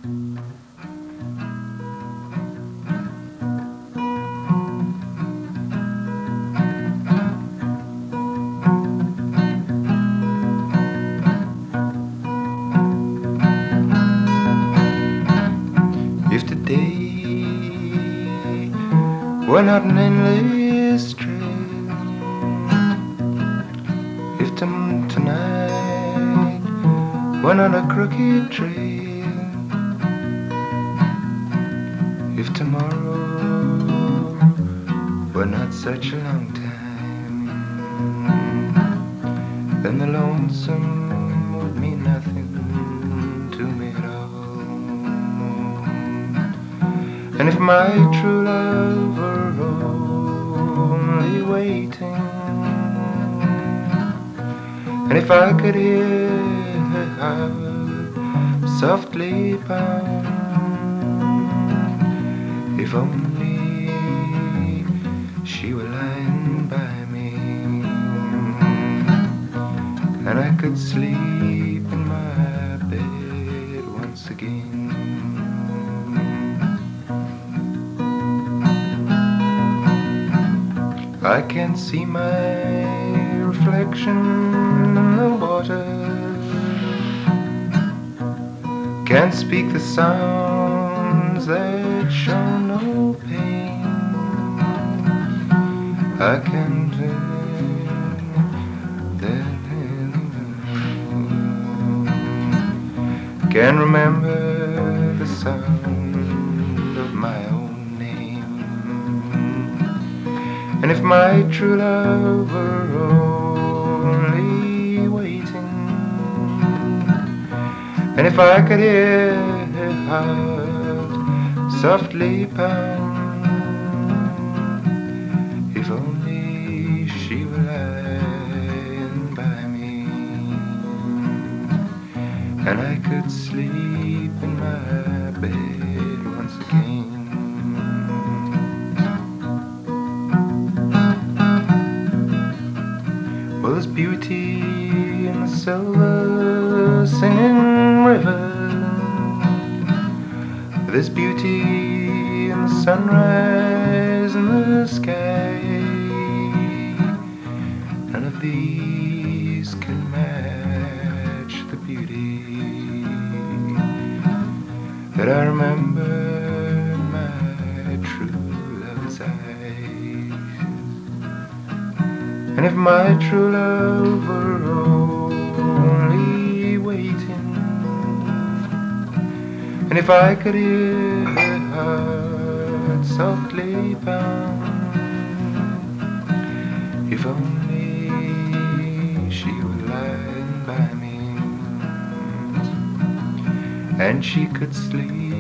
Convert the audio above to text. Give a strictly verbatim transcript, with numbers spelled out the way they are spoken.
If today were not an endless trail, if t- tonight were not a crooked trail, if tomorrow were not such a long time, then the lonesome would mean nothing to me at all. And if my true love were only waiting, and if I could hear her heart softly pound, if only she were lying by me, and I could sleep in my bed once again. I can't see my reflection in the water, can't speak the sounds that show no pain. I can't can remember the sound of my own name. And if my true love were only waiting, and if I could hear her heart softly pound, if only she were lying by me, and I could sleep in my bed once again. Well, there's beauty in the silver singing river, there's beauty in the sunrise in the sky. None of these can match the beauty that I remember in my true love's eyes. And if my true love were only waiting, and if I could hear her heart softly pound, if only she were lying by me, and she could sleep